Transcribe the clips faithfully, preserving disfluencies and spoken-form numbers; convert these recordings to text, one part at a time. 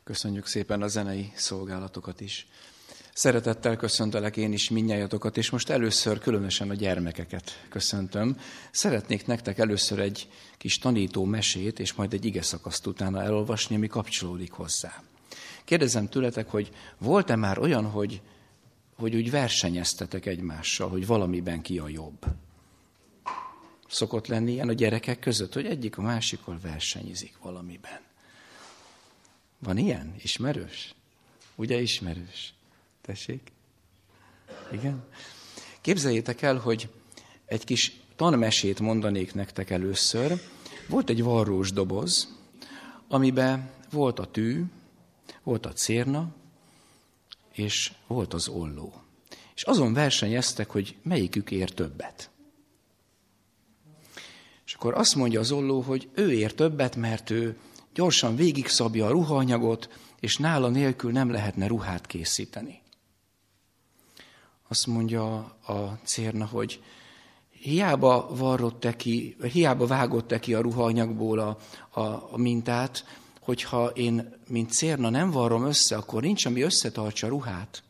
Köszönjük szépen a zenei szolgálatokat is. Szeretettel köszöntelek én is mindnyájatokat, és most először különösen a gyermekeket köszöntöm. Szeretnék nektek először egy kis tanító mesét, és majd egy igeszakaszt utána elolvasni, ami kapcsolódik hozzá. Kérdezem tőletek, hogy volt-e már olyan, hogy, hogy úgy versenyeztetek egymással, hogy valamiben ki a jobb? Szokott lenni ilyen a gyerekek között, hogy egyik a másikkal versenyezik valamiben. Van ilyen? Ismerős? Ugye ismerős? Tessék? Igen? Képzeljétek el, hogy egy kis tanmesét mondanék nektek először. Volt egy varrós doboz, amiben volt a tű, volt a cérna, és volt az olló. És azon versenyeztek, hogy melyikük ér többet. És akkor azt mondja az olló, hogy ő ér többet, mert ő gyorsan végigszabja a ruhaanyagot, és nála nélkül nem lehetne ruhát készíteni. Azt mondja a cérna, hogy hiába varrott ki, hiába vágott ki a ruhaanyagból a, a, a mintát, hogyha én, mint cérna nem varrom össze, akkor nincs, ami összetartsa a ruhát.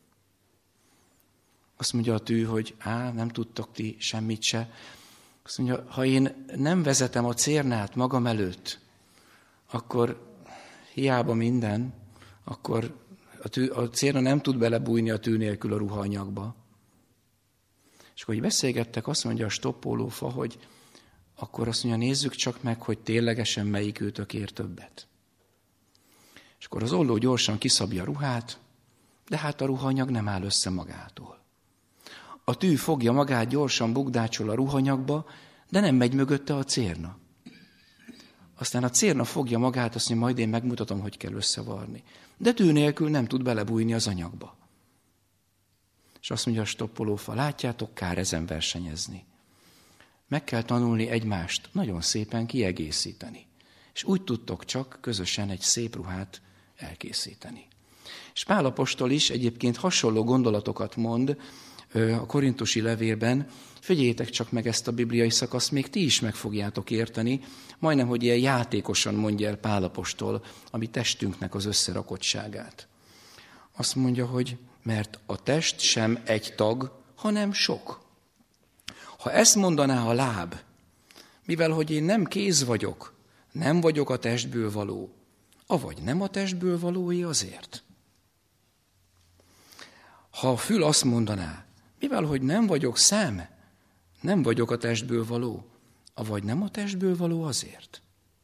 Azt mondja a tű, hogy á, nem tudtok ti semmit se. Azt mondja, ha én nem vezetem a cérnát magam előtt, akkor hiába minden, akkor a, tű, a cérna nem tud belebújni a tű nélkül a ruhaanyagba. És akkor, hogy beszélgettek, azt mondja a stoppolófa, hogy akkor azt mondja, nézzük csak meg, hogy ténylegesen melyik őtök ér többet. És akkor az olló gyorsan kiszabja a ruhát, de hát a ruhaanyag nem áll össze magától. A tű fogja magát, gyorsan bugdácsol a ruhaanyagba, de nem megy mögötte a cérna. Aztán a cérna fogja magát, azt mondja, majd én megmutatom, hogy kell összevarni. De tű nélkül nem tud belebújni az anyagba. És azt mondja a stoppolófa, látjátok, kár ezen versenyezni. Meg kell tanulni egymást nagyon szépen kiegészíteni. És úgy tudtok csak közösen egy szép ruhát elkészíteni. És Pál apostol is egyébként hasonló gondolatokat mond a korintusi levélben. Figyeljétek csak meg ezt a bibliai szakaszt, még ti is meg fogjátok érteni, majdnem, hogy ilyen játékosan mondja el Pál apostol a mi testünknek az összerakottságát. Azt mondja, hogy mert a test sem egy tag, hanem sok. Ha ezt mondaná a láb, mivel hogy én nem kéz vagyok, nem vagyok a testből való, avagy nem a testből valóé azért. Ha a fül azt mondaná, mivel hogy nem vagyok szem, nem vagyok a testből való, avagy nem a testből való azért.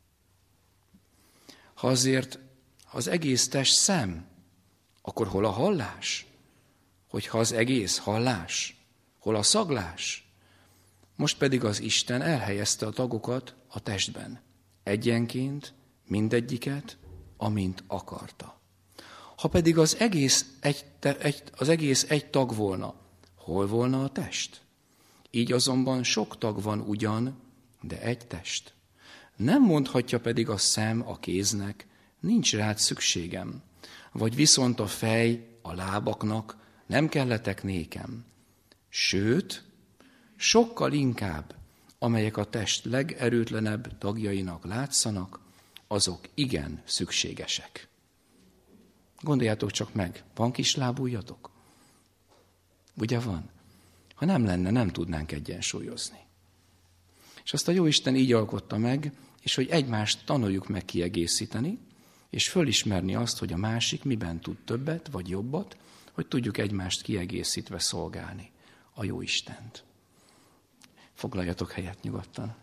Ha azért az egész test szem, akkor hol a hallás? Hogyha az egész hallás, hol a szaglás? Most pedig az Isten elhelyezte a tagokat a testben, egyenként, mindegyiket, amint akarta. Ha pedig az egész egy, egy, az egész egy tag volna, hol volna a test? Így azonban sok tag van ugyan, de egy test. Nem mondhatja pedig a szem a kéznek, nincs rád szükségem, vagy viszont a fej a lábaknak, nem kelletek nékem. Sőt, sokkal inkább, amelyek a test legerőtlenebb tagjainak látszanak, azok igen szükségesek. Gondoljátok csak meg, van kis lábujjatok? Ugye van? Ha nem lenne, nem tudnánk egyensúlyozni. És azt a Jóisten így alkotta meg, és hogy egymást tanuljuk meg kiegészíteni, és fölismerni azt, hogy a másik miben tud többet, vagy jobbat, hogy tudjuk egymást kiegészítve szolgálni a Jóistent. Foglaljatok helyet nyugodtan.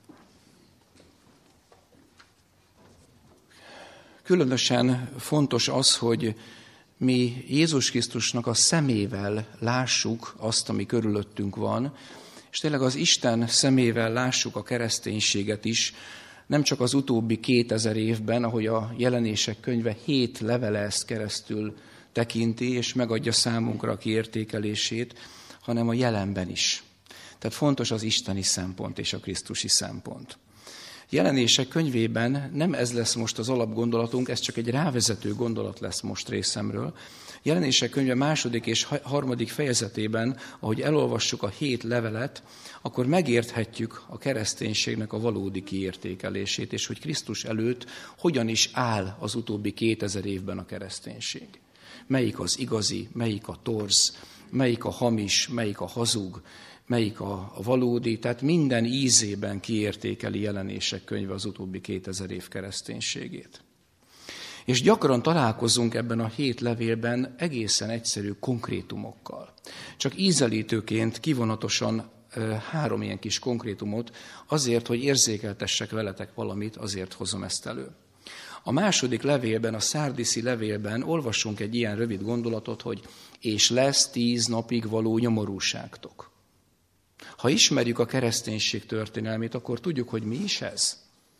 Különösen fontos az, hogy mi Jézus Krisztusnak a szemével lássuk azt, ami körülöttünk van, és tényleg az Isten szemével lássuk a kereszténységet is, nem csak az utóbbi kétezer évben, ahogy a Jelenések könyve hét levele ezt keresztül tekinti, és megadja számunkra a kiértékelését, hanem a jelenben is. Tehát fontos az isteni szempont és a krisztusi szempont. Jelenések könyvében nem ez lesz most az alapgondolatunk, ez csak egy rávezető gondolat lesz most részemről. Jelenések könyve második és harmadik fejezetében, ahogy elolvassuk a hét levelet, akkor megérthetjük a kereszténységnek a valódi kiértékelését, és hogy Krisztus előtt hogyan is áll az utóbbi kétezer évben a kereszténység. Melyik az igazi, melyik a torz, melyik a hamis, melyik a hazug, melyik a valódi, tehát minden ízében kiértékeli Jelenések könyve az utóbbi kétezer év kereszténységét. És gyakran találkozunk ebben a hét levélben egészen egyszerű konkrétumokkal. Csak ízelítőként kivonatosan három ilyen kis konkrétumot, azért, hogy érzékeltessek veletek valamit, azért hozom ezt elő. A második levélben, a szárdiszi levélben olvassunk egy ilyen rövid gondolatot, hogy és lesz tíz napig való nyomorúságtok. Ha ismerjük a kereszténység történelmét, akkor tudjuk, hogy mi is ez.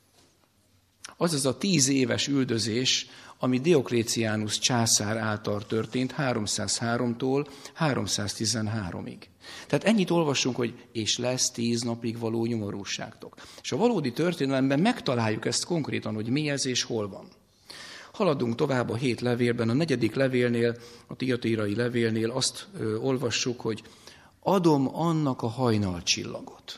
Az az a tíz éves üldözés, ami Diokléciánus császár által történt háromszázháromtól háromszáztizenháromig. Tehát ennyit olvasunk, hogy és lesz tíz napig való nyomorúságtok. És a valódi történelemben megtaláljuk ezt konkrétan, hogy mi ez és hol van. Haladunk tovább a hét levélben, a negyedik levélnél, a Tiatírai levélnél azt ö, olvassuk, hogy adom annak a hajnalcsillagot.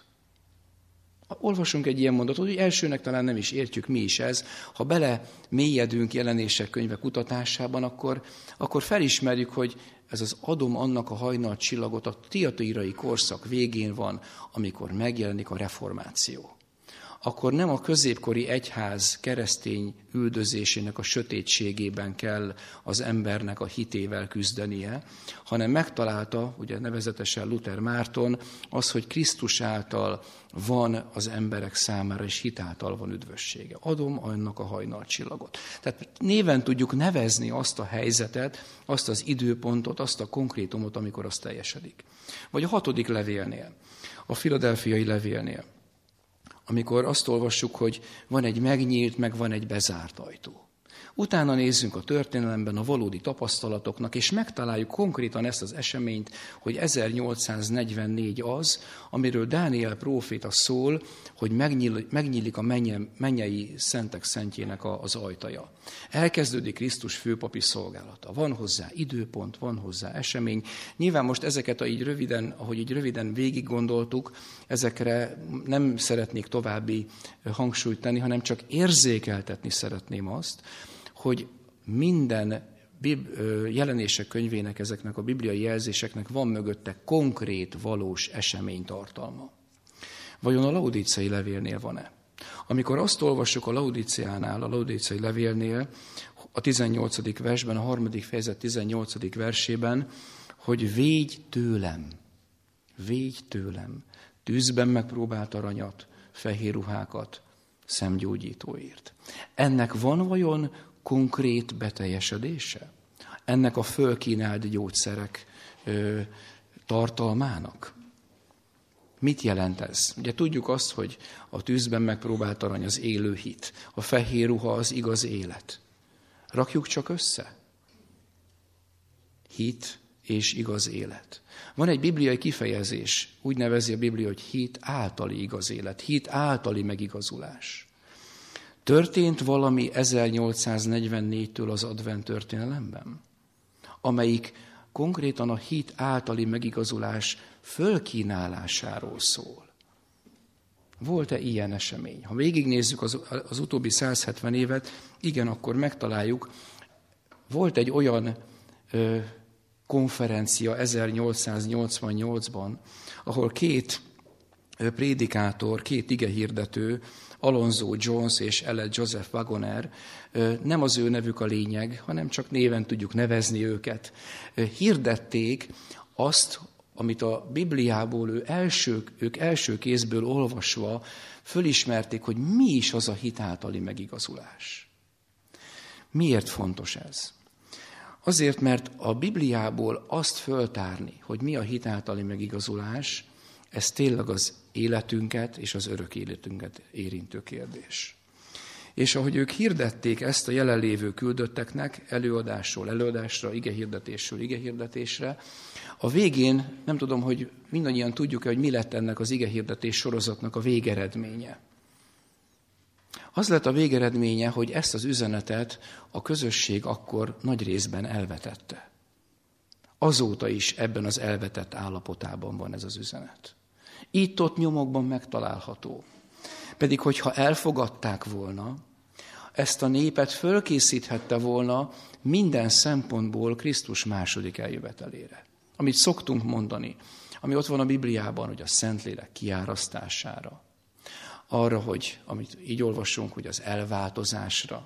Olvasunk egy ilyen mondatot, hogy elsőnek talán nem is értjük, mi is ez. Ha bele mélyedünk Jelenések könyve kutatásában, akkor, akkor felismerjük, hogy ez az adom annak a hajnalcsillagot a tiatírai korszak végén van, amikor megjelenik a reformáció. Akkor nem a középkori egyház keresztény üldözésének a sötétségében kell az embernek a hitével küzdenie, hanem megtalálta, ugye nevezetesen Luther Márton, az, hogy Krisztus által van az emberek számára, és hitáltal van üdvössége. Adom annak a hajnalcsillagot. Tehát néven tudjuk nevezni azt a helyzetet, azt az időpontot, azt a konkrétumot, amikor az teljesedik. Vagy a hatodik levélnél, a Filadelfiai levélnél, amikor azt olvassuk, hogy van egy megnyílt, meg van egy bezárt ajtó. Utána nézzünk a történelemben a valódi tapasztalatoknak, és megtaláljuk konkrétan ezt az eseményt, hogy ezernyolcszáznegyvennégy az, amiről Dániel próféta szól, hogy megnyílik, megnyílik a mennyei szentek szentjének az ajtaja. Elkezdődik Krisztus főpapi szolgálata. Van hozzá időpont, van hozzá esemény. Nyilván most ezeket, a így röviden, ahogy így röviden végig gondoltuk, ezekre nem szeretnék további hangsúlyt tenni, hanem csak érzékeltetni szeretném azt, hogy minden Jelenések könyvének, ezeknek a bibliai jelzéseknek van mögötte konkrét, valós eseménytartalma. Vajon a laudíciai levélnél van-e? Amikor azt olvassuk a Laudíciánál, a laudíciai levélnél, a tizennyolcadik versben, a harmadik fejezet tizennyolcadik versében, hogy védj tőlem, védj tőlem, tűzben megpróbált aranyat, fehér ruhákat, szemgyógyítóért. Ennek van vajon konkrét beteljesedése? Ennek a fölkínált gyógyszerek ö, tartalmának? Mit jelent ez? Ugye tudjuk azt, hogy a tűzben megpróbált arany az élő hit, a fehér ruha az igaz élet. Rakjuk csak össze. Hit és igaz élet. Van egy bibliai kifejezés, úgy nevezi a Biblia, hogy hit általi igaz élet, hit általi megigazulás. Történt valami ezernyolcszáznegyvennégytől az advent történelemben, amelyik konkrétan a hit általi megigazulás fölkínálásáról szól. Volt-e ilyen esemény? Ha végignézzük az, az utóbbi száz hetven évet, igen, akkor megtaláljuk. Volt egy olyan ö, konferencia ezernyolcszáznyolcvannyolcban, ahol két ö, prédikátor, két igehirdető, Alonzo Jones és Elliot Joseph Wagoner, nem az ő nevük a lényeg, hanem csak néven tudjuk nevezni őket. Hirdették azt, amit a Bibliából ő első, ők első kézből olvasva fölismerték, hogy mi is az a hit általi megigazulás. Miért fontos ez? Azért, mert a Bibliából azt föltárni, hogy mi a hit általi megigazulás, ez tényleg az életünket és az örök életünket érintő kérdés. És ahogy ők hirdették ezt a jelenlévő küldötteknek előadásról előadásra, igehirdetésről igehirdetésre, a végén, nem tudom, hogy mindannyian tudjuk-e, hogy mi lett ennek az igehirdetés sorozatnak a végeredménye. Az lett a végeredménye, hogy ezt az üzenetet a közösség akkor nagy részben elvetette. Azóta is ebben az elvetett állapotában van ez az üzenet. Itt-ott nyomokban megtalálható. Pedig, hogyha elfogadták volna, ezt a népet fölkészíthette volna minden szempontból Krisztus második eljövetelére. Amit szoktunk mondani, ami ott van a Bibliában, hogy a Szentlélek kiárasztására, arra, hogy, amit így olvasunk, hogy az elváltozásra,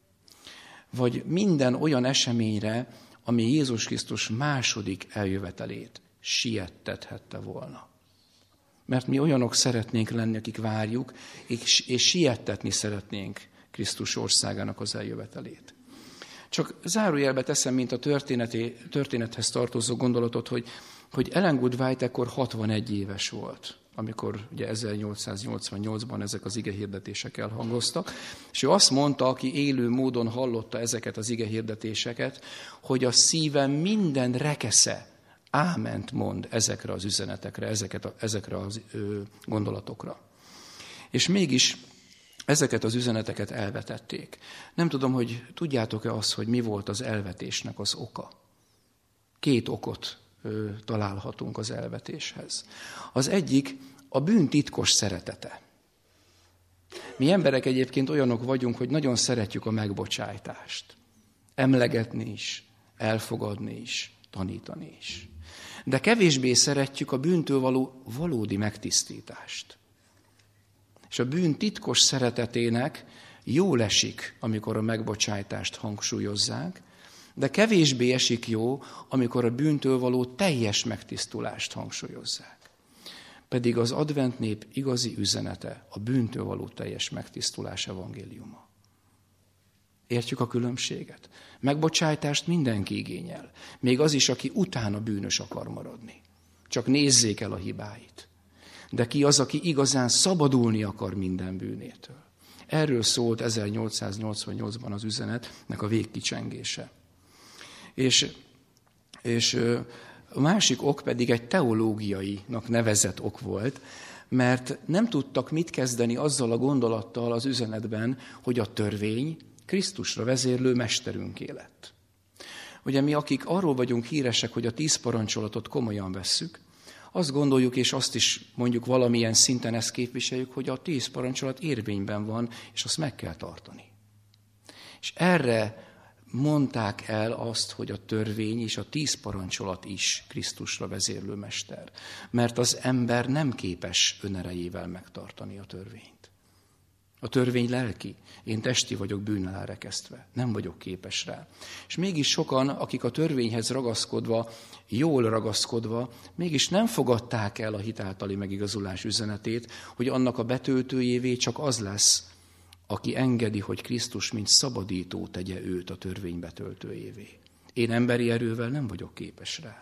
vagy minden olyan eseményre, ami Jézus Krisztus második eljövetelét siettethette volna. Mert mi olyanok szeretnénk lenni, akik várjuk, és, és siettetni szeretnénk Krisztus országának az eljövetelét. Csak zárójelbe teszem, mint a történethez tartozó gondolatot, hogy, hogy Ellen G. White ekkor hatvanegy éves volt, amikor ugye ezernyolcszáznyolcvannyolcban ezek az igehirdetések elhangoztak, és ő azt mondta, aki élő módon hallotta ezeket az igehirdetéseket, hogy a szívem minden rekesze áment mond ezekre az üzenetekre, ezeket a, ezekre az ö, gondolatokra. És mégis ezeket az üzeneteket elvetették. Nem tudom, hogy tudjátok-e azt, hogy mi volt az elvetésnek az oka. Két okot ö, találhatunk az elvetéshez. Az egyik a bűn titkos szeretete. Mi emberek egyébként olyanok vagyunk, hogy nagyon szeretjük a megbocsájtást. Emlegetni is, elfogadni is, tanítani is. De kevésbé szeretjük a bűntől való valódi megtisztítást. És a bűn titkos szeretetének jól esik, amikor a megbocsájtást hangsúlyozzák, de kevésbé esik jó, amikor a bűntől való teljes megtisztulást hangsúlyozzák. Pedig az advent nép igazi üzenete a bűntől való teljes megtisztulás evangéliuma. Értjük a különbséget? Megbocsájtást mindenki igényel. Még az is, aki utána bűnös akar maradni. Csak nézzék el a hibáit. De ki az, aki igazán szabadulni akar minden bűnétől? Erről szólt ezernyolcszáznyolcvannyolcban az üzenetnek a végkicsengése. És, és a másik ok pedig egy teológiainak nevezett ok volt, mert nem tudtak mit kezdeni azzal a gondolattal az üzenetben, hogy a törvény Krisztusra vezérlő mesterünké lett. Ugye mi, akik arról vagyunk híresek, hogy a tíz parancsolatot komolyan vesszük, azt gondoljuk, és azt is mondjuk valamilyen szinten ezt képviseljük, hogy a tíz parancsolat érvényben van, és azt meg kell tartani. És erre mondták el azt, hogy a törvény és a tíz parancsolat is Krisztusra vezérlő mester. Mert az ember nem képes önerejével megtartani a törvényt. A törvény lelki. Én testi vagyok bűnnel elrekesztve. Nem vagyok képes rá. És mégis sokan, akik a törvényhez ragaszkodva, jól ragaszkodva, mégis nem fogadták el a hitáltali megigazulás üzenetét, hogy annak a betöltőjévé csak az lesz, aki engedi, hogy Krisztus mint szabadító tegye őt a törvény betöltőjévé. Én emberi erővel nem vagyok képes rá.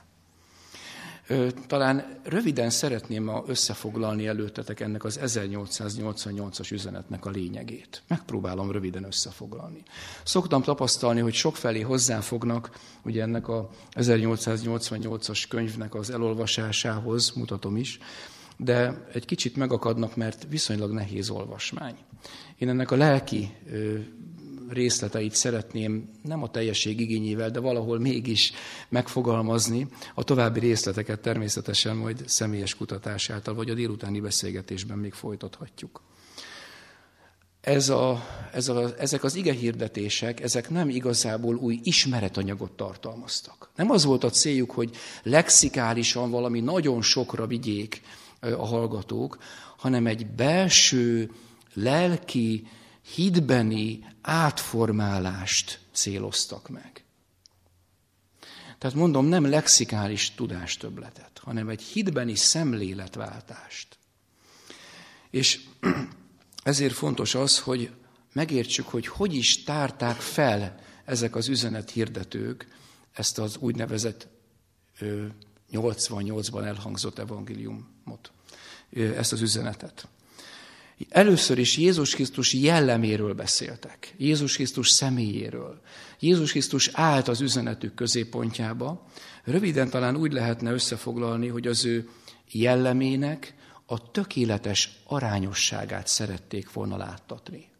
Talán röviden szeretném ma összefoglalni előttetek ennek az ezernyolcszáznyolcvannyolcas üzenetnek a lényegét. Megpróbálom röviden összefoglalni. Szoktam tapasztalni, hogy sokfelé hozzáfognak, ugye ennek az ezernyolcszáznyolcvannyolcas könyvnek az elolvasásához, mutatom is, de egy kicsit megakadnak, mert viszonylag nehéz olvasmány. Én ennek a lelki részleteit szeretném nem a teljesség igényével, de valahol mégis megfogalmazni. A további részleteket természetesen majd személyes kutatás által, vagy a délutáni beszélgetésben még folytathatjuk. Ez a, ez a, ezek az igehirdetések, ezek nem igazából új ismeretanyagot tartalmaztak. Nem az volt a céljuk, hogy lexikálisan valami nagyon sokra vigyék a hallgatók, hanem egy belső, lelki, hitbeni átformálást céloztak meg. Tehát mondom, nem lexikális tudástöbbletet, hanem egy hitbeni szemléletváltást. És ezért fontos az, hogy megértsük, hogy hogy is tárták fel ezek az üzenethirdetők ezt az úgynevezett nyolcvannyolcban elhangzott evangéliumot, ezt az üzenetet. Először is Jézus Krisztus jelleméről beszéltek, Jézus Krisztus személyéről. Jézus Krisztus állt az üzenetük középpontjába. Röviden talán úgy lehetne összefoglalni, hogy az ő jellemének a tökéletes arányosságát szerették volna láttatni.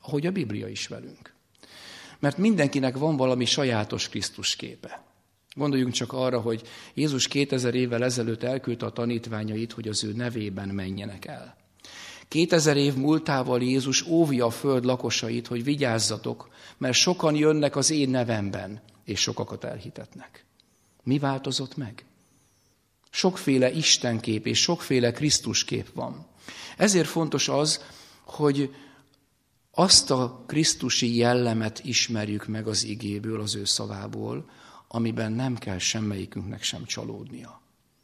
ahogy a Biblia is velünk. Mert mindenkinek van valami sajátos Krisztus képe. Gondoljunk csak arra, hogy Jézus kétezer évvel ezelőtt elküldte a tanítványait, hogy az ő nevében menjenek el. Kétezer év múltával Jézus óvja a föld lakosait, hogy vigyázzatok, mert sokan jönnek az én nevemben, és sokakat elhitetnek. Mi változott meg? Sokféle istenkép és sokféle Krisztuskép van. Ezért fontos az, hogy azt a krisztusi jellemet ismerjük meg az igéből, az ő szavából, amiben nem kell semmelyikünknek sem csalódnia.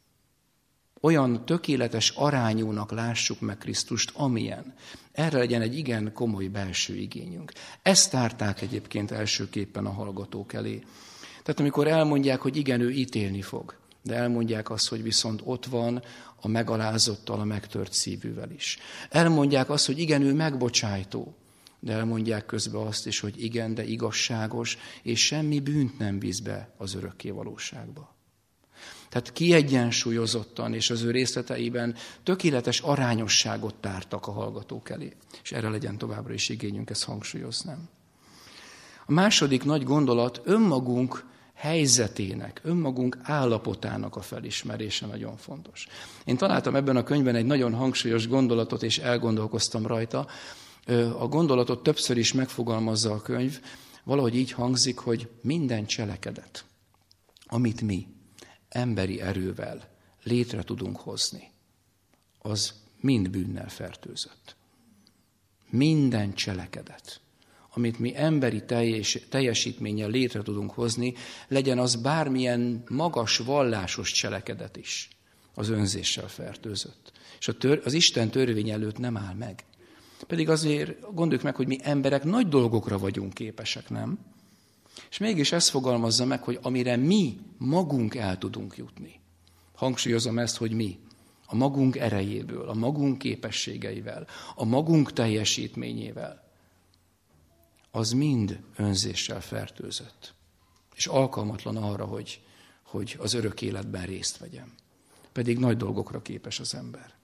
Olyan tökéletes arányúnak lássuk meg Krisztust, amilyen. Erre legyen egy igen komoly belső igényünk. Ezt tárták egyébként elsőképpen a hallgatók elé. Tehát amikor elmondják, hogy igen, ő ítélni fog, de elmondják azt, hogy viszont ott van a megalázottal, a megtört szívűvel is. Elmondják azt, hogy igen, ő megbocsájtó, de elmondják közben azt is, hogy igen, de igazságos, és semmi bűnt nem visz be az örökké valóságba. Tehát kiegyensúlyozottan és az ő részleteiben tökéletes arányosságot tártak a hallgatók elé. És erre legyen továbbra is igényünk, ezt hangsúlyoznám. A második nagy gondolat önmagunk helyzetének, önmagunk állapotának a felismerése nagyon fontos. Én találtam ebben a könyvben egy nagyon hangsúlyos gondolatot, és elgondolkoztam rajta. A gondolatot többször is megfogalmazza a könyv, valahogy így hangzik, hogy minden cselekedet, amit mi emberi erővel létre tudunk hozni, az mind bűnnel fertőzött. Minden cselekedet, amit mi emberi teljes, teljesítménnyel létre tudunk hozni, legyen az bármilyen magas vallásos cselekedet is, az önzéssel fertőzött. És a tör, az Isten törvény előtt nem áll meg. Pedig azért gondoljuk meg, hogy mi emberek nagy dolgokra vagyunk képesek, nem? És mégis ezt fogalmazza meg, hogy amire mi magunk el tudunk jutni. Hangsúlyozom ezt, hogy mi. A magunk erejéből, a magunk képességeivel, a magunk teljesítményével. Az mind önzéssel fertőzött. És alkalmatlan arra, hogy, hogy az örök életben részt vegyem. Pedig nagy dolgokra képes az ember.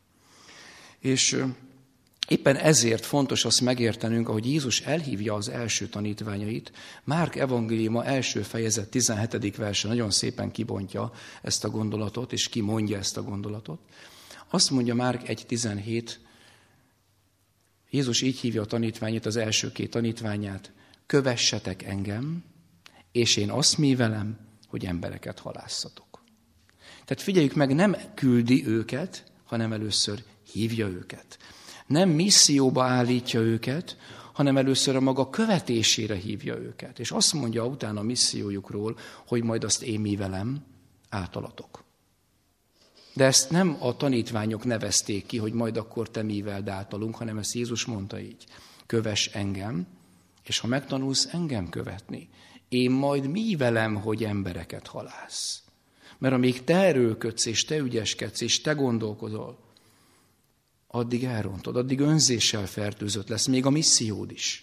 És éppen ezért fontos azt megértenünk, ahogy Jézus elhívja az első tanítványait, Márk evangéliuma első fejezet tizenhetedik verse nagyon szépen kibontja ezt a gondolatot, és kimondja ezt a gondolatot. Azt mondja Márk egy tizenhét, Jézus így hívja a tanítványait, az első két tanítványát, kövessetek engem, és én azt művelem, hogy embereket halászatok. Tehát figyeljük meg, nem küldi őket, hanem először hívja őket. Nem misszióba állítja őket, hanem először a maga követésére hívja őket. És azt mondja utána a missziójukról, hogy majd azt én művelem átalatok. De ezt nem a tanítványok nevezték ki, hogy majd akkor te míveld általunk, hanem ezt Jézus mondta így. Kövess engem, és ha megtanulsz engem követni, én majd mívelem, hogy embereket halász. Mert amíg te erőlködsz, és te ügyeskedsz, és te gondolkozol, addig elrontod, addig önzéssel fertőzött lesz, még a missziód is.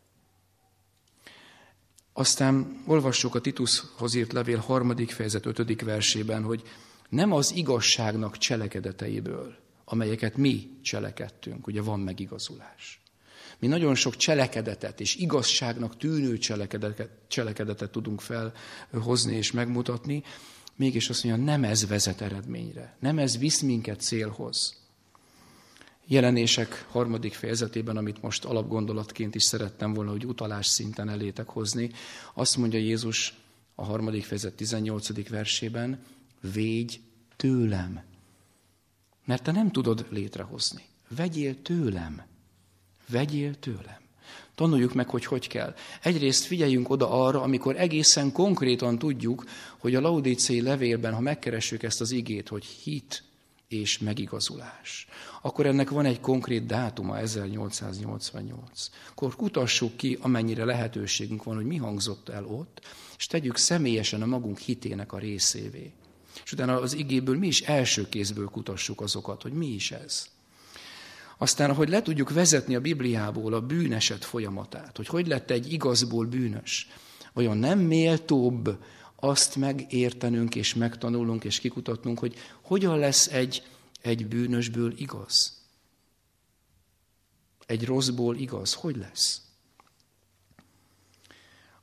Aztán olvassuk a Titushoz írt levél harmadik fejezet ötödik versében, hogy nem az igazságnak cselekedeteiből, amelyeket mi cselekedtünk, ugye van megigazulás. Mi nagyon sok cselekedetet és igazságnak tűnő cselekedetet, cselekedetet tudunk felhozni és megmutatni, mégis azt mondja, nem ez vezet eredményre, nem ez visz minket célhoz. Jelenések harmadik fejezetében, amit most alapgondolatként is szerettem volna, hogy utalás szinten elétek hozni, azt mondja Jézus a harmadik fejezet tizennyolcadik versében, védj tőlem, mert te nem tudod létrehozni. Vegyél tőlem, vegyél tőlem. Tanuljuk meg, hogy hogy kell. Egyrészt figyeljünk oda arra, amikor egészen konkrétan tudjuk, hogy a laudíciai levélben, ha megkeressük ezt az igét, hogy hit és megigazulás, akkor ennek van egy konkrét dátuma, ezernyolcszáznyolcvannyolc. Akkor kutassuk ki, amennyire lehetőségünk van, hogy mi hangzott el ott, és tegyük személyesen a magunk hitének a részévé. És utána az igéből mi is első kézből kutassuk azokat, hogy mi is ez. Aztán, hogy le tudjuk vezetni a Bibliából a bűneset folyamatát, hogy hogy lett egy igazból bűnös, vajon nem méltóbb azt megértenünk és megtanulnunk és kikutatnunk, hogy hogyan lesz egy, egy bűnösből igaz? Egy rosszból igaz, hogy lesz?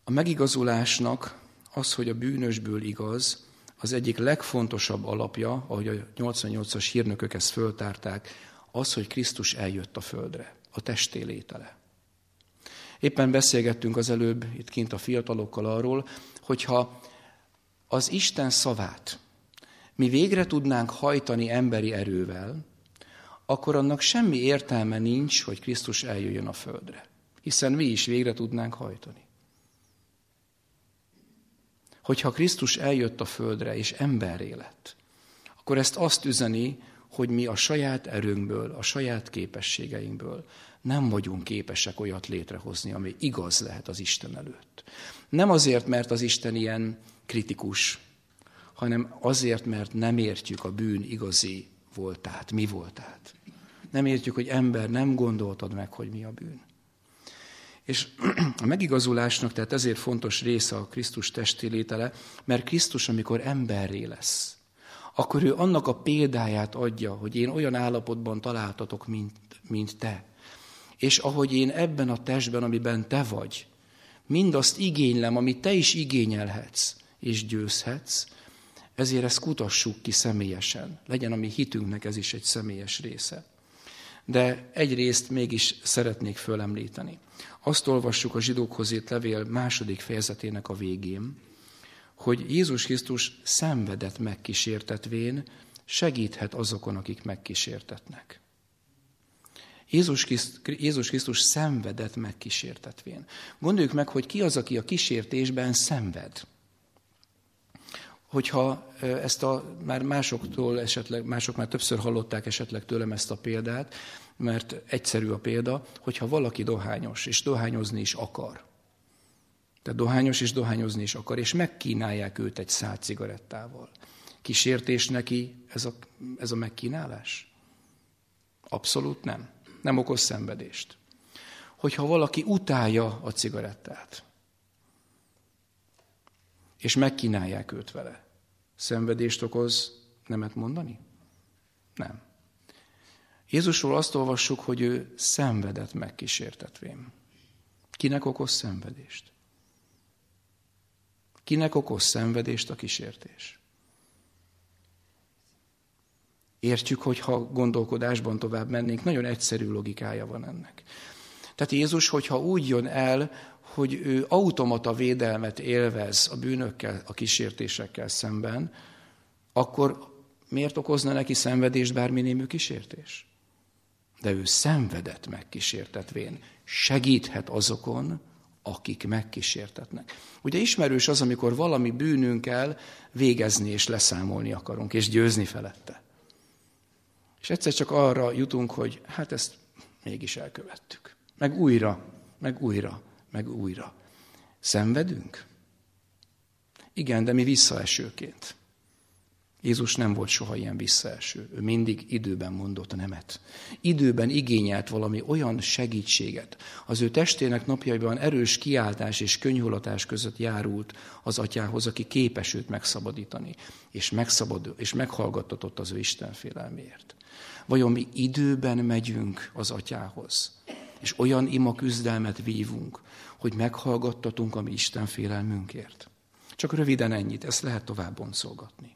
A megigazulásnak az, hogy a bűnösből igaz, az egyik legfontosabb alapja, ahogy a nyolcvannyolcas hírnökök ezt föltárták, az, hogy Krisztus eljött a földre, a testé létele. Éppen beszélgettünk az előbb itt kint a fiatalokkal arról, hogyha az Isten szavát mi végre tudnánk hajtani emberi erővel, akkor annak semmi értelme nincs, hogy Krisztus eljöjjön a földre. Hiszen mi is végre tudnánk hajtani. Hogyha Krisztus eljött a földre és emberré lett, akkor ezt azt üzeni, hogy mi a saját erőnkből, a saját képességeinkből nem vagyunk képesek olyat létrehozni, ami igaz lehet az Isten előtt. Nem azért, mert az Isten ilyen kritikus, hanem azért, mert nem értjük a bűn igazi voltát, mi voltát. Nem értjük, hogy ember, nem gondoltad meg, hogy mi a bűn. És a megigazulásnak tehát ezért fontos része a Krisztus testé létele, mert Krisztus, amikor emberré lesz, akkor ő annak a példáját adja, hogy én olyan állapotban találtatok, mint, mint te. És ahogy én ebben a testben, amiben te vagy, mindazt igénylem, amit te is igényelhetsz és győzhetsz, ezért ezt kutassuk ki személyesen. Legyen a mi hitünknek ez is egy személyes része. De egy részt mégis szeretnék fölemlíteni. Azt olvassuk a zsidókhoz írt levél második fejezetének a végén, hogy Jézus Krisztus szenvedett megkísértetvén, segíthet azokon, akik megkísértetnek. Jézus Krisztus, Jézus Krisztus szenvedett megkísértetvén. Gondoljuk meg, hogy ki az, aki a kísértésben szenved. Hogyha ezt a, már másoktól esetleg, mások már többször hallották esetleg tőlem ezt a példát, mert egyszerű a példa, hogyha valaki dohányos, és dohányozni is akar. Tehát dohányos és dohányozni is akar, és megkínálják őt egy szád cigarettával. Kísértés neki ez a, ez a megkínálás? Abszolút nem. Nem okoz szenvedést. Hogyha valaki utálja a cigarettát, és megkínálják őt vele, szenvedést okoz nemet mondani? Nem. Jézusról azt olvassuk, hogy ő szenvedett megkísértetvén. Kinek okoz szenvedést? Kinek okoz szenvedést a kísértés? Értjük, hogy ha gondolkodásban tovább mennénk, nagyon egyszerű logikája van ennek. Tehát Jézus, hogyha úgy jön el, hogy ő automata védelmet élvez a bűnökkel, a kísértésekkel szemben, akkor miért okozna neki szenvedést bármi némű kísértés? De ő szenvedett megkísértetvén, segíthet azokon, akik megkísértetnek. Ugye ismerős az, amikor valami bűnünkkel végezni és leszámolni akarunk, és győzni felette. És egyszer csak arra jutunk, hogy hát ezt mégis elkövettük. Meg újra, meg újra, meg újra. Szenvedünk? Igen, de mi visszaesőként. Jézus nem volt soha ilyen visszaeső. Ő mindig időben mondott nemet. Időben igényelt valami olyan segítséget. Az ő testének napjaiban erős kiáltás és könyhulatás között járult az atyához, aki képes őt megszabadítani, és, megszabad, és meghallgattatott az ő istenfélelméért. Vajon mi időben megyünk az atyához, és olyan ima küzdelmet vívunk, hogy meghallgattatunk a mi istenfélelmünkért? Csak röviden ennyit, ezt lehet tovább boncolgatni.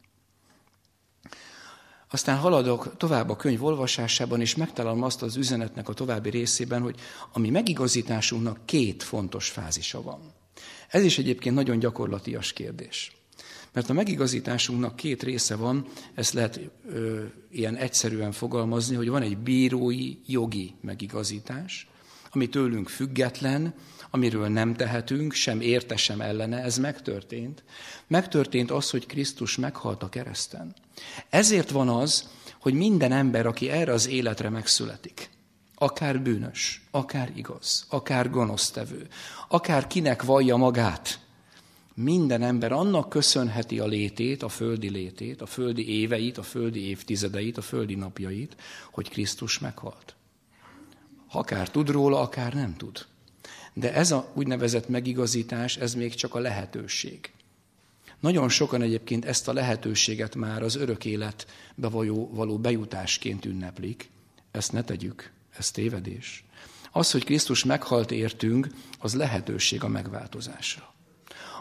Aztán haladok tovább a könyv olvasásában, és megtalálom azt az üzenetnek a további részében, hogy a mi megigazításunknak két fontos fázisa van. Ez is egyébként nagyon gyakorlatias kérdés. Mert a megigazításunknak két része van, ezt lehet ö, ilyen egyszerűen fogalmazni, hogy van egy bírói, jogi megigazítás, ami tőlünk független, amiről nem tehetünk, sem érte, sem ellene, ez megtörtént. Megtörtént az, hogy Krisztus meghalt a kereszten. Ezért van az, hogy minden ember, aki erre az életre megszületik, akár bűnös, akár igaz, akár gonosztevő, akár kinek vallja magát, minden ember annak köszönheti a létét, a földi létét, a földi éveit, a földi évtizedeit, a földi napjait, hogy Krisztus meghalt. Akár tud róla, akár nem tud. De ez a úgynevezett megigazítás, ez még csak a lehetőség. Nagyon sokan egyébként ezt a lehetőséget már az örök életbe való bejutásként ünneplik. Ezt ne tegyük, ez tévedés. Az, hogy Krisztus meghalt értünk, az lehetőség a megváltozásra.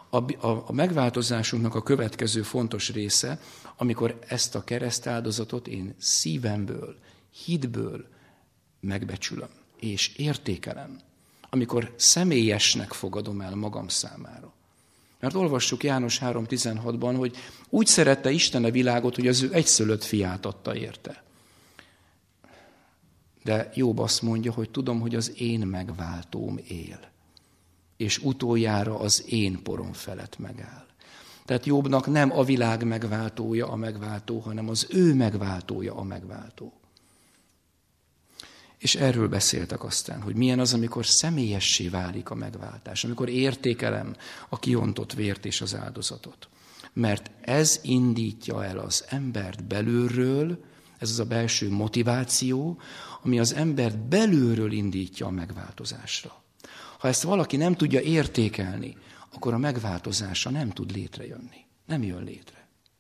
A, a, a megváltozásunknak a következő fontos része, amikor ezt a keresztáldozatot én szívemből, hitből megbecsülöm és értékelem. Amikor személyesnek fogadom el magam számára. Mert olvassuk János három tizenhatban, hogy úgy szerette Isten a világot, hogy az ő egyszülött fiát adta érte. De Jobb azt mondja, hogy tudom, hogy az én megváltóm él. És utoljára az én porom felett megáll. Tehát Jobbnak nem a világ megváltója a megváltó, hanem az ő megváltója a megváltó. És erről beszéltek aztán, hogy milyen az, amikor személyessé válik a megváltás, amikor értékelem a kiontott vért és az áldozatot. Mert ez indítja el az embert belülről, ez az a belső motiváció, ami az embert belülről indítja a megváltozásra. Ha ezt valaki nem tudja értékelni, akkor a megváltozása nem tud létrejönni. Nem jön létre.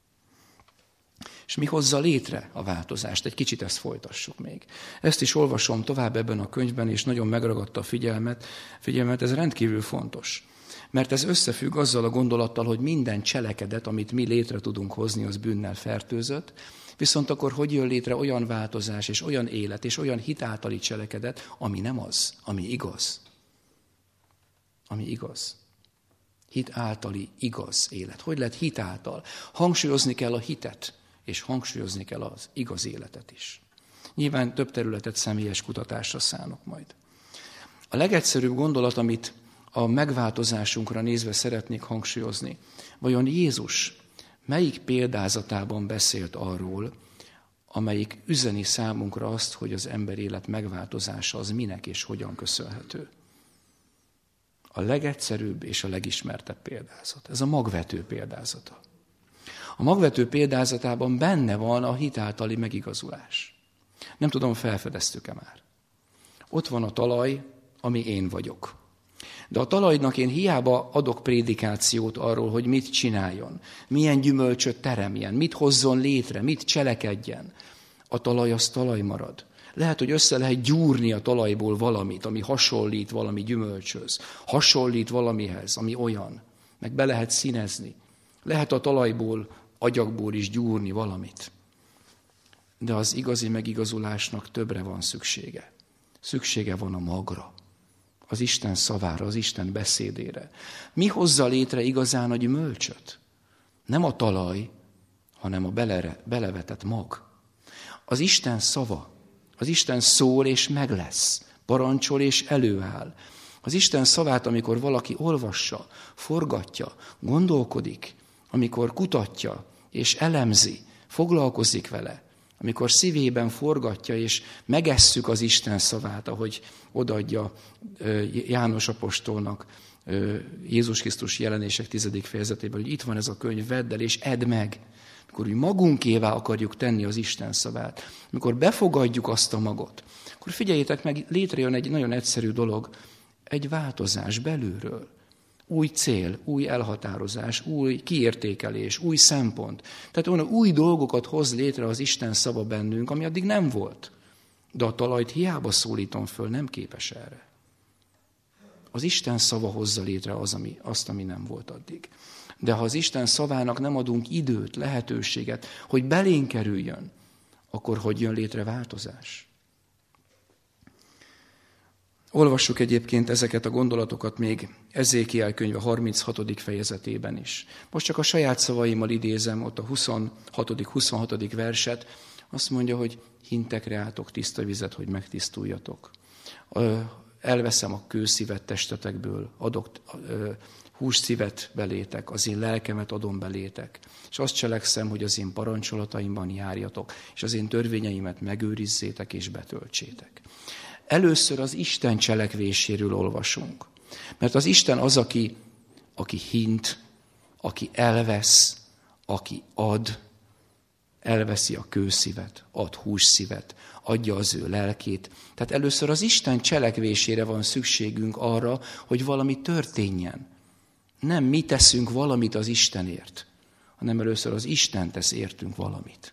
És mi hozza létre a változást? Egy kicsit ezt folytassuk még. Ezt is olvasom tovább ebben a könyvben, és nagyon megragadta a figyelmet. Figyelmet, ez rendkívül fontos. Mert ez összefügg azzal a gondolattal, hogy minden cselekedet, amit mi létre tudunk hozni, az bűnnel fertőzött. Viszont akkor hogy jön létre olyan változás, és olyan élet, és olyan hit általi cselekedet, ami nem az, ami igaz. Ami igaz. Hit általi igaz élet. Hogy lehet hit által? Hangsúlyozni kell a hitet, és hangsúlyozni kell az igaz életet is. Nyilván több területet személyes kutatásra szánok majd. A legegyszerűbb gondolat, amit a megváltozásunkra nézve szeretnék hangsúlyozni, vajon Jézus melyik példázatában beszélt arról, amelyik üzeni számunkra azt, hogy az ember élet megváltozása az minek és hogyan köszönhető? A legegyszerűbb és a legismertebb példázat. Ez a magvető példázata. A magvető példázatában benne van a hit általi megigazulás. Nem tudom, felfedeztük-e már. Ott van a talaj, ami én vagyok. De a talajnak én hiába adok prédikációt arról, hogy mit csináljon, milyen gyümölcsöt teremjen, mit hozzon létre, mit cselekedjen. A talaj az talaj marad. Lehet, hogy össze lehet gyúrni a talajból valamit, ami hasonlít valami gyümölcshöz, hasonlít valamihez, ami olyan, meg be lehet színezni. Lehet a talajból, agyagból is gyúrni valamit. De az igazi megigazulásnak többre van szüksége. Szüksége van a magra, az Isten szavára, az Isten beszédére. Mi hozza létre igazán a gyümölcsöt? Nem a talaj, hanem a belere, belevetett mag. Az Isten szava, az Isten szól és meg lesz, parancsol és előáll. Az Isten szavát, amikor valaki olvassa, forgatja, gondolkodik, amikor kutatja és elemzi, foglalkozik vele, amikor szívében forgatja és megesszük az Isten szavát, ahogy odaadja János apostolnak Jézus Krisztus jelenések tizedik fejezetében, hogy itt van ez a könyv, vedd el és edd meg. Amikor úgy magunkévá akarjuk tenni az Isten szavát, amikor befogadjuk azt a magot, akkor figyeljétek meg, létrejön egy nagyon egyszerű dolog, egy változás belülről. Új cél, új elhatározás, új kiértékelés, új szempont. Tehát olyan új dolgokat hoz létre az Isten szava bennünk, ami addig nem volt. De a talajt hiába szólítom föl, nem képes erre. Az Isten szava hozza létre az, ami, azt, ami nem volt addig. De ha az Isten szavának nem adunk időt, lehetőséget, hogy belénk kerüljön, akkor hogy jön létre változás? Olvassuk egyébként ezeket a gondolatokat még Ezékiel könyve harminchatodik fejezetében is. Most csak a saját szavaimmal idézem, ott a huszonhatodik huszonhatodik verset, azt mondja, hogy hintekre álltok tiszta vizet, hogy megtisztuljatok. Elveszem a kőszívet testetekből, adok hússzívet belétek, az én lelkemet adom belétek, és azt cselekszem, hogy az én parancsolataimban járjatok, és az én törvényeimet megőrizzétek és betöltsétek. Először az Isten cselekvéséről olvasunk. Mert az Isten az, aki, aki hint, aki elvesz, aki ad, elveszi a kőszívet, ad hússzívet, adja az ő lelkét. Tehát először az Isten cselekvésére van szükségünk arra, hogy valami történjen. Nem mi teszünk valamit az Istenért, hanem először az Isten tesz értünk valamit.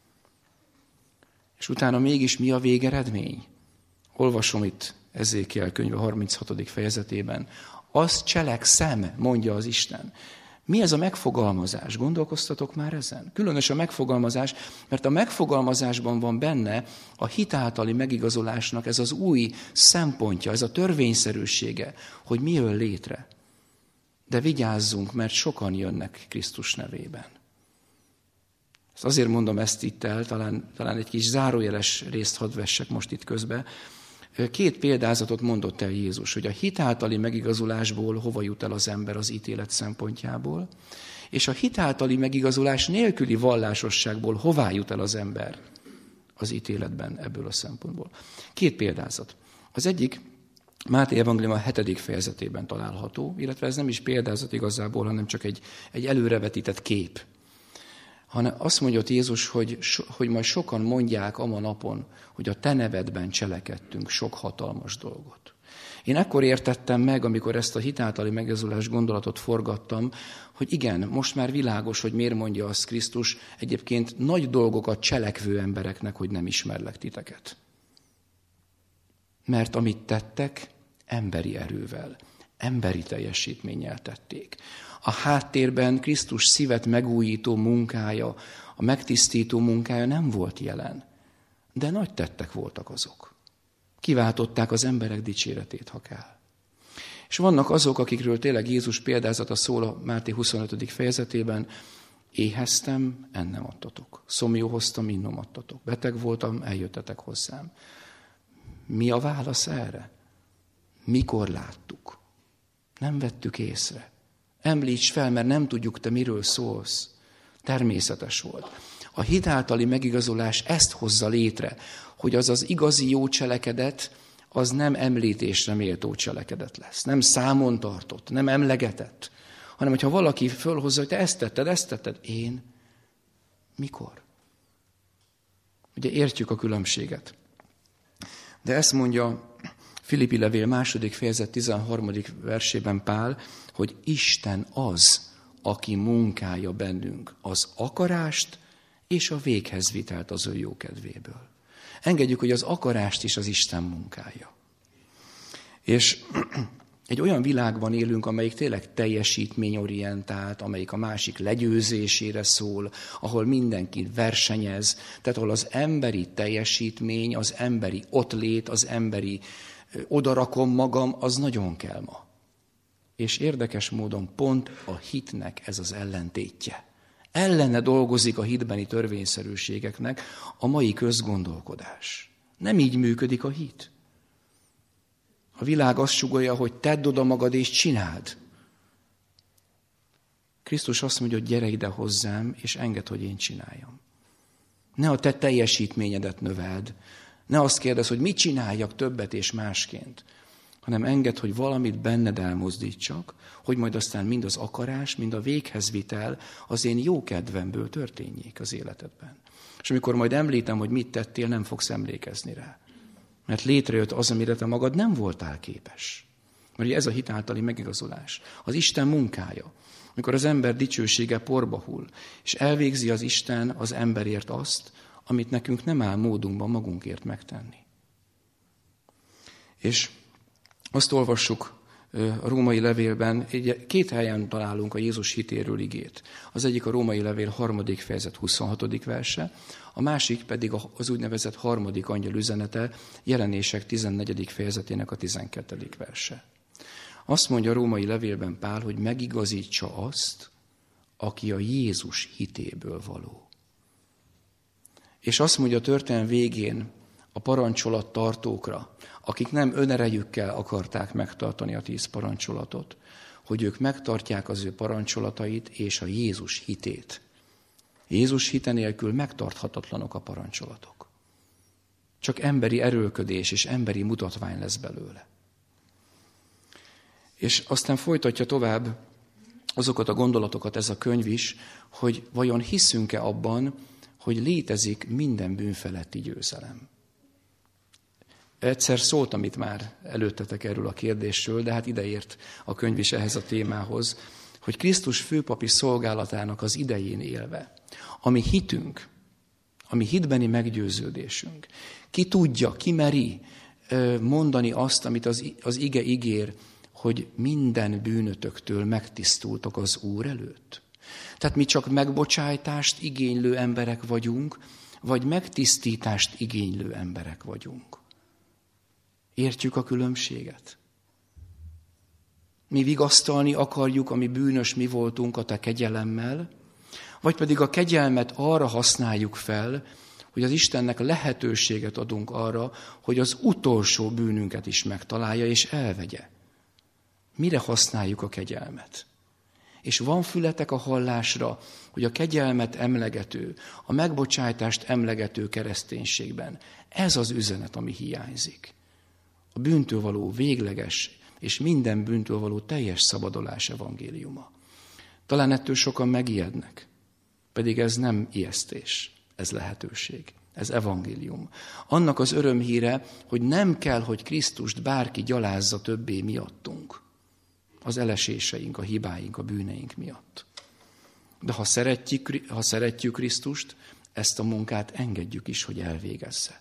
És utána mégis mi a végeredmény? Olvasom itt Ezékiel könyve harminchatodik fejezetében. azt cselekszem, mondja az Isten. Mi ez a megfogalmazás? Gondolkoztatok már ezen? Különös a megfogalmazás, mert a megfogalmazásban van benne a hit általi megigazolásnak ez az új szempontja, ez a törvényszerűsége, hogy mi jön létre. De vigyázzunk, mert sokan jönnek Krisztus nevében. Ezt azért mondom ezt itt el, talán, talán egy kis zárójeles részt hadd vessek most itt közbe. Két példázatot mondott el Jézus, hogy a hit általi megigazolásból hova jut el az ember az ítélet szempontjából, és a hit általi megigazolás nélküli vallásosságból hová jut el az ember az ítéletben ebből a szempontból. Két példázat. Az egyik Máté evangélium a hetedik fejezetében található, illetve ez nem is példázat igazából, hanem csak egy, egy előrevetített kép. Hanem azt mondja Jézus, hogy, hogy majd sokan mondják ama napon, hogy a te nevedben cselekedtünk sok hatalmas dolgot. Én ekkor értettem meg, amikor ezt a hit általi megigazolás gondolatot forgattam, hogy igen, most már világos, hogy miért mondja azt Krisztus egyébként nagy dolgokat cselekvő embereknek, hogy nem ismerlek titeket. Mert amit tettek, emberi erővel, emberi teljesítménnyel tették. A háttérben Krisztus szívet megújító munkája, a megtisztító munkája nem volt jelen, de nagy tettek voltak azok. Kiváltották az emberek dicséretét, ha kell. És vannak azok, akikről tényleg Jézus példázata szól a Máté huszonötödik fejezetében, éheztem, ennem adtatok, szomjóhoztam, innom adtatok, beteg voltam, eljöttetek hozzám. Mi a válasz erre? Mikor láttuk? Nem vettük észre. Említs fel, mert nem tudjuk, te miről szólsz. Természetes volt. A hit általi megigazolás ezt hozza létre, hogy az az igazi jó cselekedet, az nem említésre méltó cselekedet lesz. Nem számon tartott, nem emlegetett, hanem hogyha valaki fölhozza, hogy te ezt tetted, ezt tetted. Én? Mikor? Ugye értjük a különbséget. De ezt mondja Filippi levél második fejezet tizenharmadik versében Pál, hogy Isten az, aki munkálja bennünk az akarást és a véghezvitelt az ő jó kedvéből. Engedjük, hogy az akarást is az Isten munkálja. És egy olyan világban élünk, amelyik tényleg teljesítményorientált, amelyik a másik legyőzésére szól, ahol mindenki versenyez, tehát ahol az emberi teljesítmény, az emberi ottlét, az emberi odarakom magam, az nagyon kell ma. És érdekes módon pont a hitnek ez az ellentétje. Ellene dolgozik a hitbeni törvényszerűségeknek a mai közgondolkodás. Nem így működik a hit. A világ azt sugallja, hogy tedd oda magad és csináld. Krisztus azt mondja, hogy gyere ide hozzám, és engedd, hogy én csináljam. Ne a te teljesítményedet növeld, ne azt kérdezz, hogy mit csináljak többet és másként, hanem engedd, hogy valamit benned elmozdítsak, hogy majd aztán mind az akarás, mind a véghezvitel az én jó kedvemből történjék az életedben. És amikor majd említem, hogy mit tettél, nem fogsz emlékezni rá. Mert létrejött az, amire te magad nem voltál képes. Mert ez a hit általi megigazolás. Az Isten munkája. Amikor az ember dicsősége porba hull, és elvégzi az Isten az emberért azt, amit nekünk nem áll módunkban magunkért megtenni. És azt olvassuk a római levélben, két helyen találunk a Jézus hitéről igét. Az egyik a római levél harmadik fejezet huszonhatodik verse, a másik pedig az úgynevezett harmadik angyal üzenete, Jelenések tizennegyedik fejezetének a tizenkettedik verse. Azt mondja a római levélben Pál, hogy megigazítsa azt, aki a Jézus hitéből való. És azt mondja a történelem végén a parancsolat tartókra, akik nem önerejükkel akarták megtartani a tíz parancsolatot, hogy ők megtartják az ő parancsolatait és a Jézus hitét. Jézus hite nélkül megtarthatatlanok a parancsolatok. Csak emberi erőlködés és emberi mutatvány lesz belőle. És aztán folytatja tovább azokat a gondolatokat ez a könyv is, hogy vajon hiszünk-e abban, hogy létezik minden bűn feletti győzelem. Egyszer szóltam itt már előttetek erről a kérdésről, de hát ideért a könyv is ehhez a témához, hogy Krisztus főpapi szolgálatának az idején élve, ami hitünk, ami hitbeni meggyőződésünk, ki tudja, ki meri mondani azt, amit az, az ige ígér, hogy minden bűnötöktől megtisztultok az Úr előtt? Tehát mi csak megbocsájtást igénylő emberek vagyunk, vagy megtisztítást igénylő emberek vagyunk? Értjük a különbséget? Mi vigasztalni akarjuk, ami bűnös mi voltunk a te kegyelemmel, vagy pedig a kegyelmet arra használjuk fel, hogy az Istennek lehetőséget adunk arra, hogy az utolsó bűnünket is megtalálja és elvegye. Mire használjuk a kegyelmet? És van fületek a hallásra, hogy a kegyelmet emlegető, a megbocsájtást emlegető kereszténységben ez az üzenet, ami hiányzik. A bűntől való végleges és minden bűntől való teljes szabadulás evangéliuma. Talán ettől sokan megijednek, pedig ez nem ijesztés, ez lehetőség, ez evangélium. Annak az örömhíre, hogy nem kell, hogy Krisztust bárki gyalázza többé miattunk. Az eleséseink, a hibáink, a bűneink miatt. De ha szeretjük, ha szeretjük Krisztust, ezt a munkát engedjük is, hogy elvégezze.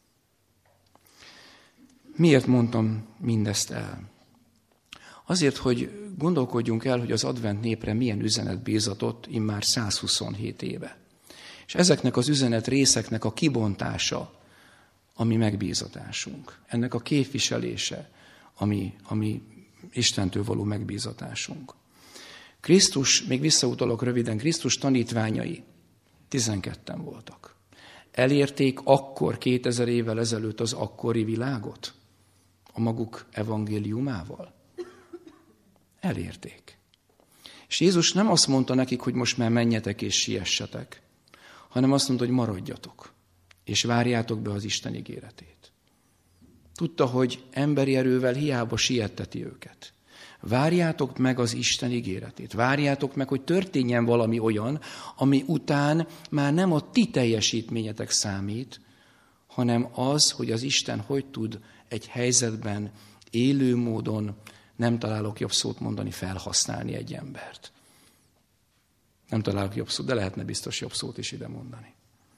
Miért mondtam mindezt el? Azért, hogy gondolkodjunk el, hogy az advent népre milyen üzenet bízatott immár száz huszonhét éve. És ezeknek az üzenet részeknek a kibontása, ami megbízatásunk. Ennek a képviselése, ami, ami Istentől való megbízatásunk. Krisztus, még visszautalok röviden, Krisztus tanítványai tizenketten voltak. Elérték akkor, kétezer évvel ezelőtt az akkori világot a maguk evangéliumával? Elérték. És Jézus nem azt mondta nekik, hogy most már menjetek és siessetek, hanem azt mondta, hogy maradjatok, és várjátok be az Isten ígéretét. Tudta, hogy emberi erővel hiába sietteti őket. Várjátok meg az Isten ígéretét. Várjátok meg, hogy történjen valami olyan, ami után már nem a ti teljesítményetek számít, hanem az, hogy az Isten hogy tud egy helyzetben élő módon, nem találok jobb szót mondani, felhasználni egy embert. Nem találok jobb szót, de lehetne biztos jobb szót is ide mondani.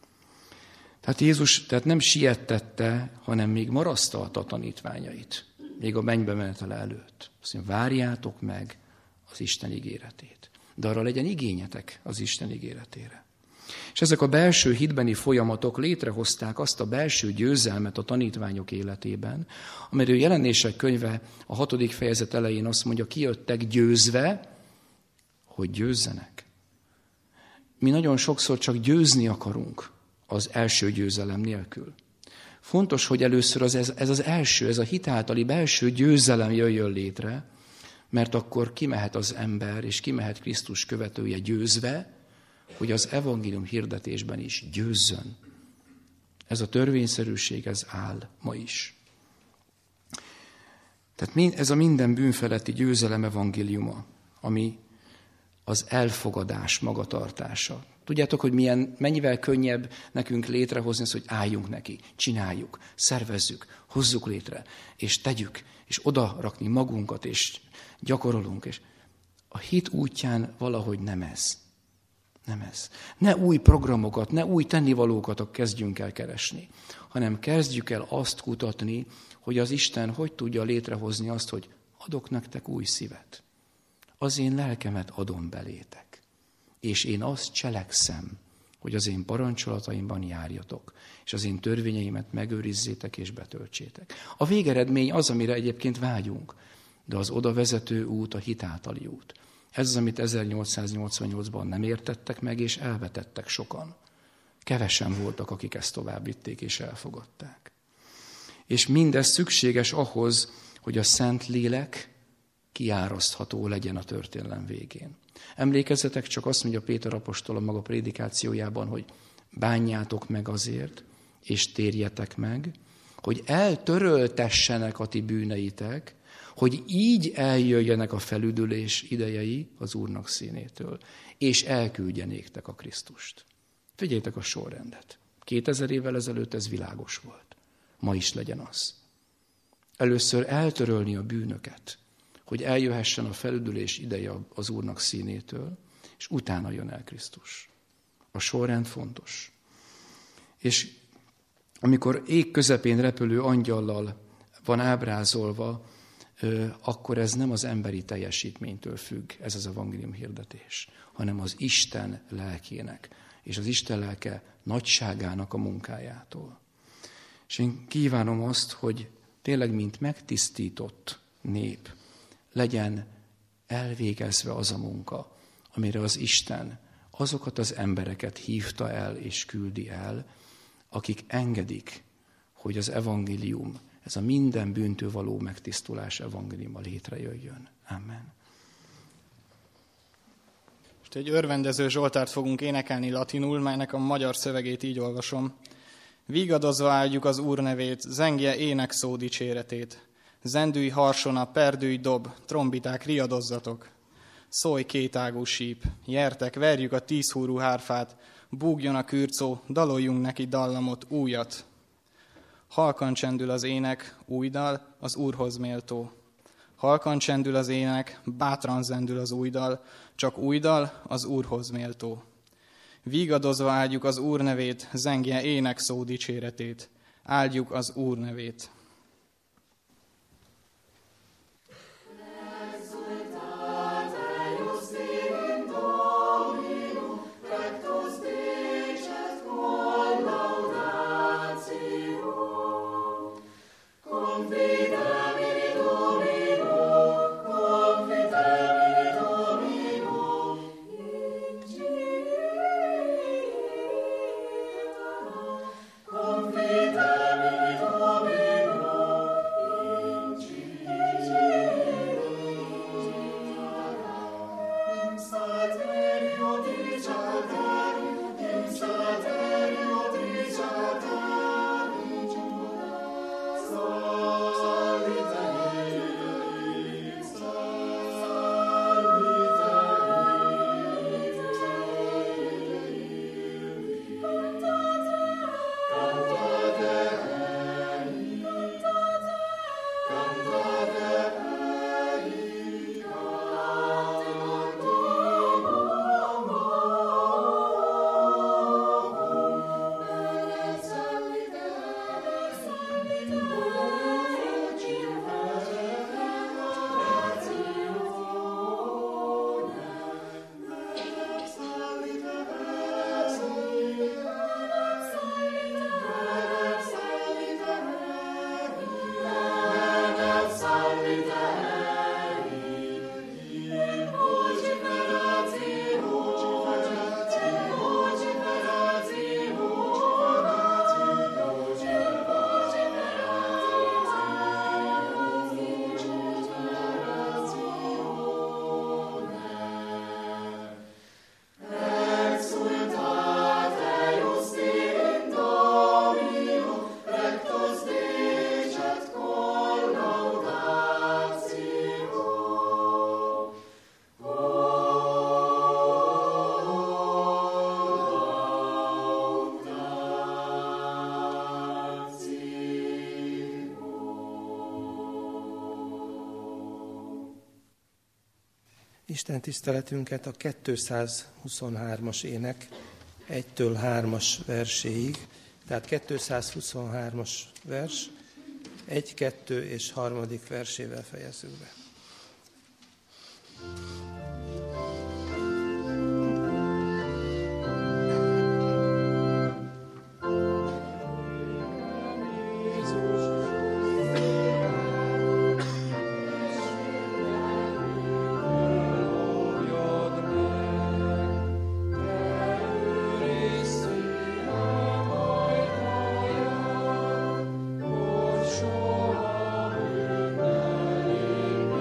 Tehát Jézus tehát nem siettette, hanem még marasztalta a tanítványait, még a mennybe menetele előtt. Azt mondja, várjátok meg az Isten ígéretét. De arra legyen igényetek az Isten ígéretére. És ezek a belső hitbeni folyamatok létrehozták azt a belső győzelmet a tanítványok életében, amelyről Jelenések könyve a hatodik fejezet elején azt mondja, kijöttek győzve, hogy győzzenek. Mi nagyon sokszor csak győzni akarunk az első győzelem nélkül. Fontos, hogy először az, ez, ez az első, ez a hit általi belső győzelem jöjjön létre, mert akkor kimehet az ember, és kimehet Krisztus követője győzve, hogy az evangélium hirdetésben is győzzön. Ez a törvényszerűség, ez áll ma is. Tehát ez a minden bűnfeletti győzelem evangéliuma, ami az elfogadás magatartása. Tudjátok, hogy milyen, mennyivel könnyebb nekünk létrehozni azt, hogy álljunk neki, csináljuk, szervezzük, hozzuk létre, és tegyük, és oda rakni magunkat, és gyakorolunk. És a hit útján valahogy nem ez. Nem ez. Ne új programokat, ne új tennivalókat kezdjünk el keresni, hanem kezdjük el azt kutatni, hogy az Isten hogy tudja létrehozni azt, hogy adok nektek új szívet. Az én lelkemet adom belétek, és én azt cselekszem, hogy az én parancsolataimban járjatok, és az én törvényeimet megőrizzétek és betöltsétek. A végeredmény az, amire egyébként vágyunk, de az oda vezető út a hit általi út. Ez az, amit ezernyolcszáznyolcvannyolcban nem értettek meg, és elvetettek sokan. Kevesen voltak, akik ezt tovább vitték és elfogadták. És mindez szükséges ahhoz, hogy a Szent Lélek kiárasztható legyen a történelem végén. Emlékezzetek, csak azt mondja Péter apostol a maga prédikációjában, hogy bánjátok meg azért, és térjetek meg, hogy eltöröltessenek a ti bűneitek, hogy így eljöjjenek a felüdülés idejei az Úrnak színétől, és elküldjenéktek a Krisztust. Figyeljétek a sorrendet. Kétezer évvel ezelőtt ez világos volt. Ma is legyen az. Először eltörölni a bűnöket, hogy eljöhessen a felüdülés ideje az Úrnak színétől, és utána jön el Krisztus. A sorrend fontos. És amikor ég közepén repülő angyallal van ábrázolva akkor ez nem az emberi teljesítménytől függ, ez az evangélium hirdetés, hanem az Isten lelkének, és az Isten lelke nagyságának a munkájától. És én kívánom azt, hogy tényleg, mint megtisztított nép, legyen elvégezve az a munka, amire az Isten azokat az embereket hívta el és küldi el, akik engedik, hogy az evangélium, ez a minden bűntől való megtisztulás evangéliuma létrejöjjön. Amen. Most egy örvendező zsoltárt fogunk énekelni latinul, melynek a magyar szövegét így olvasom. Vígadozva áldjuk az Úr nevét, zengje ének szó dicséretét. Zendülj harsona, perdülj dob, trombiták riadozzatok. Szólj kétágú síp, jertek, verjük a tízhúrú hárfát, búgjon a kürcó, daloljunk neki dallamot, újat. Halkan csendül az ének, új dal, az Úrhoz méltó. Halkan csendül az ének, bátran zendül az új dal, csak új dal, az Úrhoz méltó. Vígadozva áldjuk az Úr nevét, zengje ének szó dicséretét. Áldjuk az Úr nevét. Isten tiszteletünket a kétszázhuszonhármas ének egytől hármas verséig, tehát kétszázhuszonhármas vers, egy, kettő és harmadik versével fejezzük be. Soha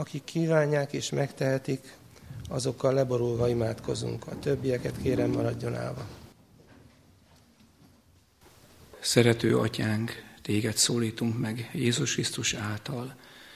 Akik kívánják és megtehetik, azokkal leborulva imádkozunk. A többieket kérem, maradjon állva. Szerető Atyánk, Téged szólítunk meg Jézus Krisztus által.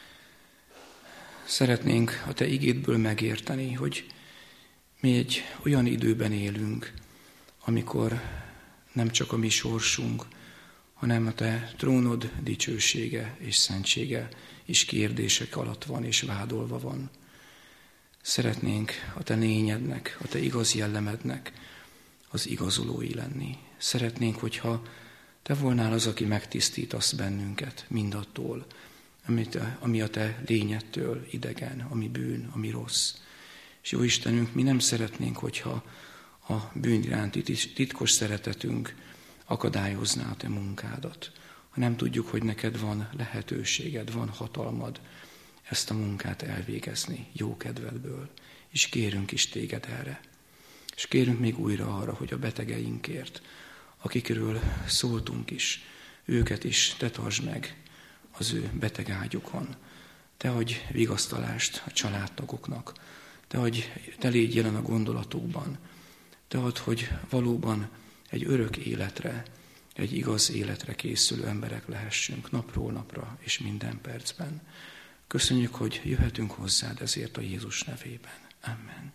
Szeretnénk a Te igédből megérteni, hogy mi egy olyan időben élünk, amikor nem csak a mi sorsunk, hanem a Te trónod dicsősége és szentsége is kérdések alatt van és vádolva van. Szeretnénk a Te lényednek, a Te igaz jellemednek az igazolói lenni. Szeretnénk, hogyha Te volnál az, aki megtisztítasz bennünket mindattól, amit, ami a Te lényedtől idegen, ami bűn, ami rossz. És jó Istenünk, mi nem szeretnénk, hogyha a bűn iránti titkos szeretetünk akadályozná a Te munkádat, hanem tudjuk, hogy neked van lehetőséged, van hatalmad ezt a munkát elvégezni jó kedvedből, és kérünk is Téged erre. És kérünk még újra arra, hogy a betegeinkért, akikről szóltunk is, őket is Te tartsd meg az ő beteg ágyukon. Te adj vigasztalást a családtagoknak, Te adj, Te légy jelen a gondolatukban, Te add, hogy valóban egy örök életre, egy igaz életre készülő emberek lehessünk napról napra és minden percben. Köszönjük, hogy jöhetünk hozzád ezért a Jézus nevében. Amen.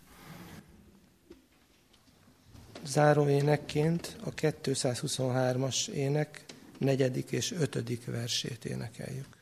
Záró énekként a kétszázhuszonhármas ének negyedik és ötödik versét énekeljük.